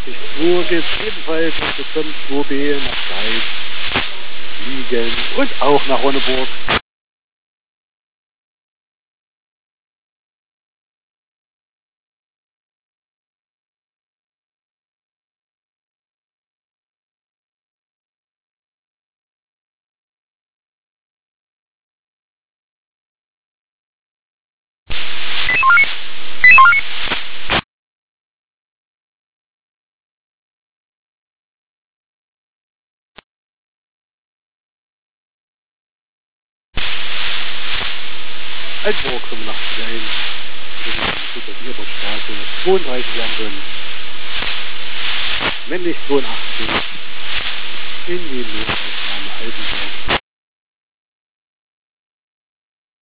82 geht ebenfalls nach Bezirk 2b nach Schweiz, Liegen und auch nach Ronneburg. Altburg 85 Straße 32 Ampeln, männlich 82, in die Notaufnahme Altenburg.